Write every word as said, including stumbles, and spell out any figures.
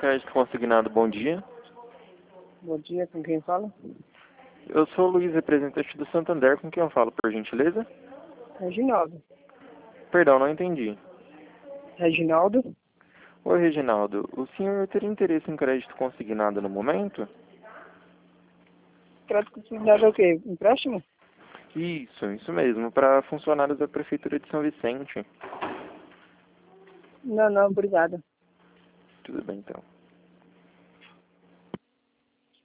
Crédito consignado, bom dia. Bom dia, com quem fala? Eu sou o Luiz, representante do Santander, com quem eu falo, por gentileza? Reginaldo. Perdão, não entendi. Reginaldo? Oi, Reginaldo. O senhor teria interesse em crédito consignado no momento? Crédito consignado é o quê? Empréstimo? Isso, isso mesmo, para funcionários da Prefeitura de São Vicente. Não, não, obrigado. Tudo bem, então.